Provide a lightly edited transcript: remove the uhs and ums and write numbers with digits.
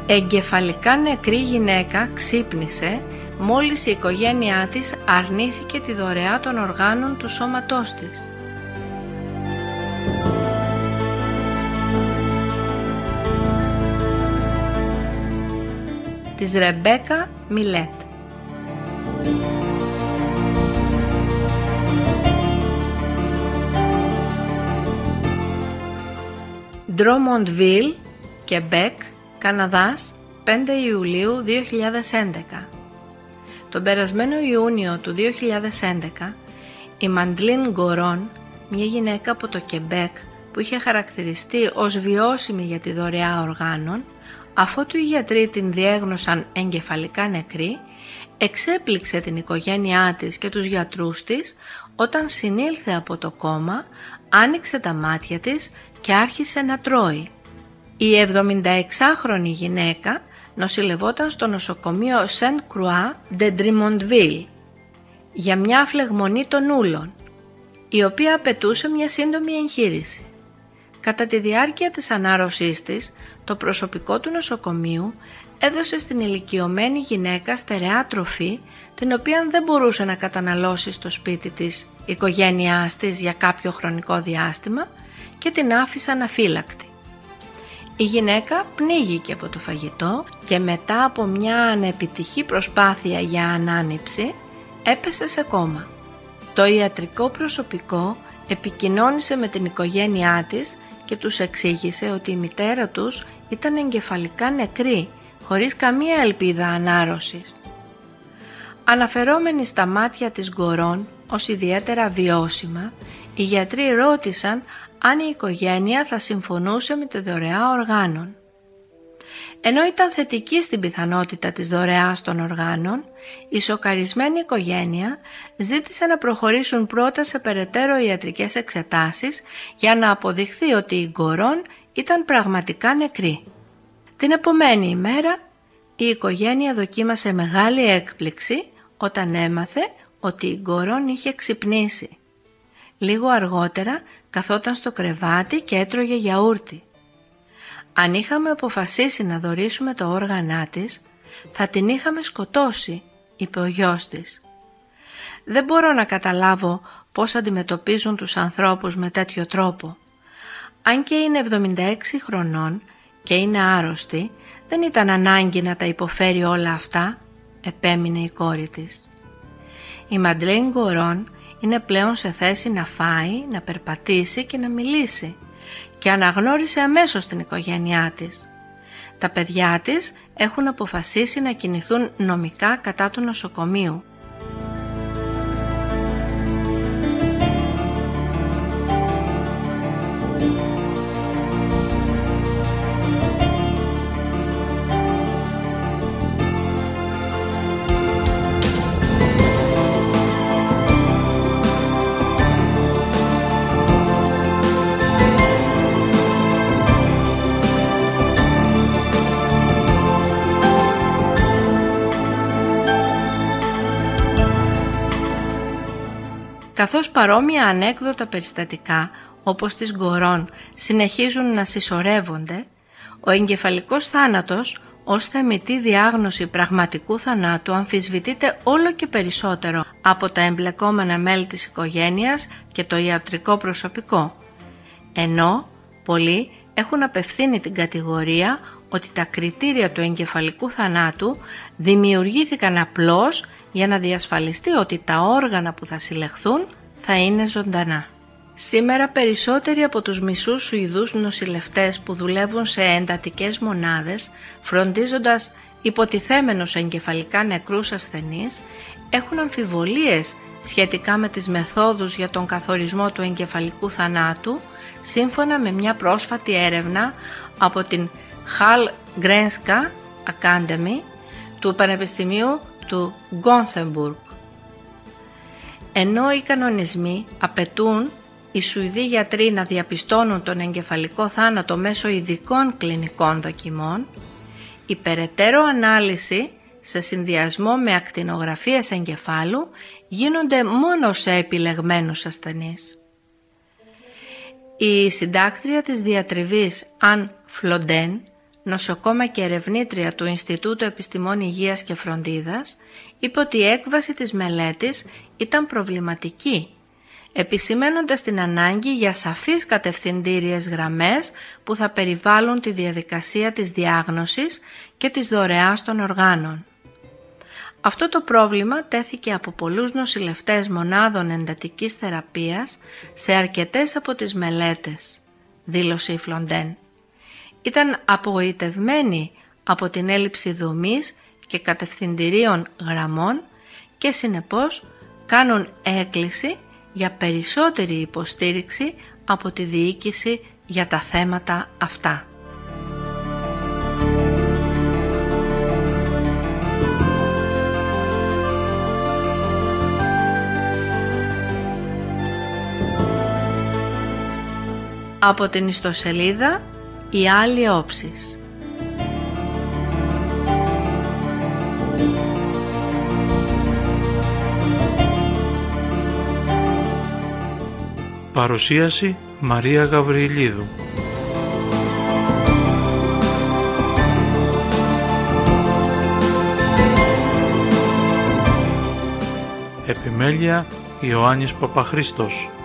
Εγκεφαλικά νεκρή γυναίκα ξύπνησε μόλις η οικογένειά της αρνήθηκε τη δωρεά των οργάνων του σώματός της. Της Ρεμπέκα Μιλέτ. Ντρόμοντβιλ, Κεμπέκ, Καναδάς, 5 Ιουλίου 2011. Τον περασμένο Ιούνιο του 2011, η Μαντλίν Γκορόν, μια γυναίκα από το Κεμπέκ που είχε χαρακτηριστεί ως βιώσιμη για τη δωρεά οργάνων, αφότου οι γιατροί την διέγνωσαν εγκεφαλικά νεκρή, εξέπληξε την οικογένειά της και τους γιατρούς της όταν συνήλθε από το κόμμα, άνοιξε τα μάτια της και άρχισε να τρώει. Η 76χρονη γυναίκα νοσηλευόταν στο νοσοκομείο Σεντ Κρουά ντε Ντριμοντβίλ για μια φλεγμονή των ούλων, η οποία απαιτούσε μια σύντομη εγχείρηση. Κατά τη διάρκεια της ανάρρωσής της, το προσωπικό του νοσοκομείου έδωσε στην ηλικιωμένη γυναίκα στερεά τροφή, την οποία δεν μπορούσε να καταναλώσει στο σπίτι της οικογένειάς της για κάποιο χρονικό διάστημα και την άφησαν αφύλακτη. Η γυναίκα πνίγηκε από το φαγητό και μετά από μια ανεπιτυχή προσπάθεια για ανάνυψη έπεσε σε κόμμα. Το ιατρικό προσωπικό επικοινώνησε με την οικογένειά της και τους εξήγησε ότι η μητέρα τους ήταν εγκεφαλικά νεκρή, χωρίς καμία ελπίδα ανάρρωσης. Αναφερόμενοι στα μάτια της Γκορόν ως ιδιαίτερα βιώσιμα, οι γιατροί ρώτησαν αν η οικογένεια θα συμφωνούσε με τη δωρεά οργάνων. Ενώ ήταν θετική στην πιθανότητα της δωρεάς των οργάνων, η σοκαρισμένη οικογένεια ζήτησε να προχωρήσουν πρώτα σε περαιτέρω ιατρικές εξετάσεις για να αποδειχθεί ότι η Γκορόν ήταν πραγματικά νεκρή. Την επομένη ημέρα, η οικογένεια δοκίμασε μεγάλη έκπληξη όταν έμαθε ότι η Γκορόν είχε ξυπνήσει. Λίγο αργότερα καθόταν στο κρεβάτι και έτρωγε γιαούρτι. Αν είχαμε αποφασίσει να δωρήσουμε το όργανά της, θα την είχαμε σκοτώσει, είπε ο γιος της. Δεν μπορώ να καταλάβω πώς αντιμετωπίζουν τους ανθρώπους με τέτοιο τρόπο. Αν και είναι 76 χρονών και είναι άρρωστη, δεν ήταν ανάγκη να τα υποφέρει όλα αυτά, επέμεινε η κόρη της. Η Μαντλίν Γκορόν είναι πλέον σε θέση να φάει, να περπατήσει και να μιλήσει και αναγνώρισε αμέσως την οικογένειά της. Τα παιδιά της έχουν αποφασίσει να κινηθούν νομικά κατά του νοσοκομείου. Καθώς παρόμοια ανέκδοτα περιστατικά όπως της Γκορόν συνεχίζουν να συσσωρεύονται, ο εγκεφαλικός θάνατος ως θεμιτή διάγνωση πραγματικού θανάτου αμφισβητείται όλο και περισσότερο από τα εμπλεκόμενα μέλη της οικογένειας και το ιατρικό προσωπικό, ενώ πολλοί έχουν απευθύνει την κατηγορία ότι τα κριτήρια του εγκεφαλικού θανάτου δημιουργήθηκαν απλώς για να διασφαλιστεί ότι τα όργανα που θα συλλεχθούν θα είναι ζωντανά. Σήμερα περισσότεροι από τους μισούς Σουηδούς νοσηλευτές που δουλεύουν σε εντατικές μονάδες, φροντίζοντας υποτιθέμενους εγκεφαλικά νεκρούς ασθενείς, έχουν αμφιβολίες σχετικά με τις μεθόδους για τον καθορισμό του εγκεφαλικού θανάτου, σύμφωνα με μια πρόσφατη έρευνα από την Hall-Grenska Academy του Πανεπιστημίου του Γκόνθεμπουργκ. Ενώ οι κανονισμοί απαιτούν οι Σουηδοί γιατροί να διαπιστώνουν τον εγκεφαλικό θάνατο μέσω ειδικών κλινικών δοκιμών, η περαιτέρω ανάλυση σε συνδυασμό με ακτινογραφίες εγκεφάλου γίνονται μόνο σε επιλεγμένους ασθενείς. Η συντάκτρια της διατριβής Αν Φλοντέν νοσοκόμα και ερευνήτρια του Ινστιτούτου Επιστημών Υγείας και Φροντίδας, είπε ότι η έκβαση της μελέτης ήταν προβληματική, επισημαίνοντας την ανάγκη για σαφείς κατευθυντήριες γραμμές που θα περιβάλλουν τη διαδικασία της διάγνωσης και της δωρεάς των οργάνων. Αυτό το πρόβλημα τέθηκε από πολλούς νοσηλευτές μονάδων εντατικής θεραπείας σε αρκετές από τις μελέτες, δήλωσε η Φλοντέν. Ήταν απογοητευμένοι από την έλλειψη δομής και κατευθυντηρίων γραμμών και συνεπώς κάνουν έκκληση για περισσότερη υποστήριξη από τη διοίκηση για τα θέματα αυτά. Από την ιστοσελίδα «Η άλλη όψης». Παρουσίαση Μαρία Γαβριλίδου. Επιμέλεια Ιωάννης Παπαχρήστος.